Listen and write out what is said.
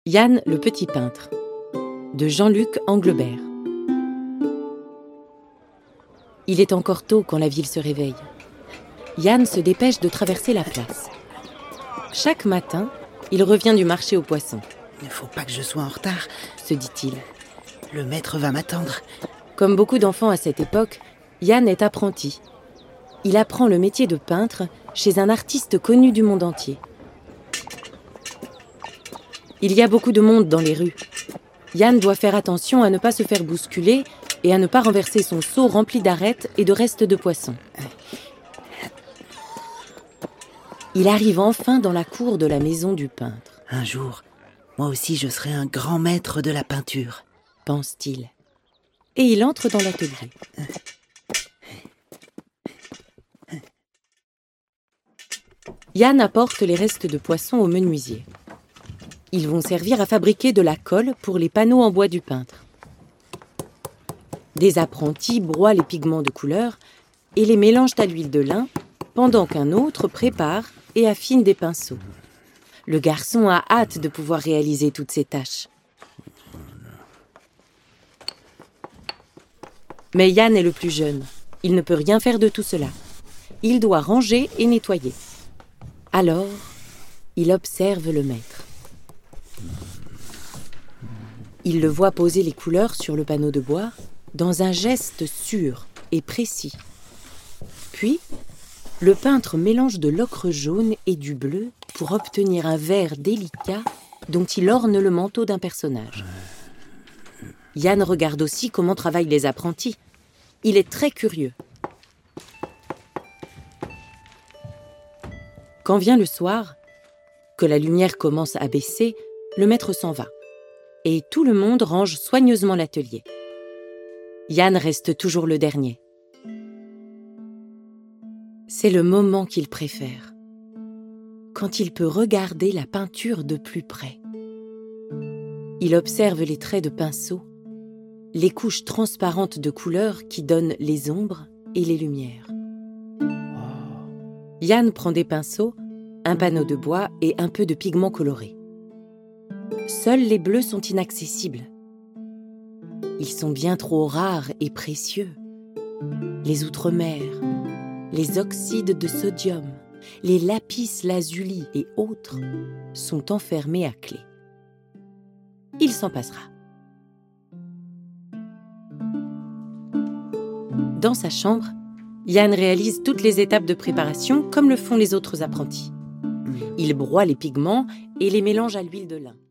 Yann le petit peintre, de Jean-Luc Anglebert. Il est encore tôt quand la ville se réveille. Yann se dépêche de traverser la place. Chaque matin, il revient du marché aux poissons. Il ne faut pas que je sois en retard, se dit-il. Le maître va m'attendre. Comme beaucoup d'enfants à cette époque, Yann est apprenti. Il apprend le métier de peintre chez un artiste connu du monde entier. Il y a beaucoup de monde dans les rues. Yann doit faire attention à ne pas se faire bousculer et à ne pas renverser son seau rempli d'arêtes et de restes de poissons. Il arrive enfin dans la cour de la maison du peintre. Un jour, moi aussi je serai un grand maître de la peinture, pense-t-il. Et il entre dans l'atelier. Yann apporte les restes de poissons au menuisier. Ils vont servir à fabriquer de la colle pour les panneaux en bois du peintre. Des apprentis broient les pigments de couleur et les mélangent à l'huile de lin, pendant qu'un autre prépare et affine des pinceaux. Le garçon a hâte de pouvoir réaliser toutes ces tâches. Mais Yann est le plus jeune. Il ne peut rien faire de tout cela. Il doit ranger et nettoyer. Alors, il observe le maître. Il le voit poser les couleurs sur le panneau de bois dans un geste sûr et précis. Puis, le peintre mélange de l'ocre jaune et du bleu pour obtenir un vert délicat dont il orne le manteau d'un personnage. Yann regarde aussi comment travaillent les apprentis. Il est très curieux. Quand vient le soir, que la lumière commence à baisser, le maître s'en va. Et tout le monde range soigneusement l'atelier. Yann reste toujours le dernier. C'est le moment qu'il préfère, quand il peut regarder la peinture de plus près. Il observe les traits de pinceau, les couches transparentes de couleurs qui donnent les ombres et les lumières. Yann prend des pinceaux, un panneau de bois et un peu de pigments colorés. Seuls les bleus sont inaccessibles. Ils sont bien trop rares et précieux. Les outremer, les oxydes de sodium, les lapis lazuli et autres sont enfermés à clé. Il s'en passera. Dans sa chambre, Yann réalise toutes les étapes de préparation comme le font les autres apprentis. Il broie les pigments et les mélange à l'huile de lin.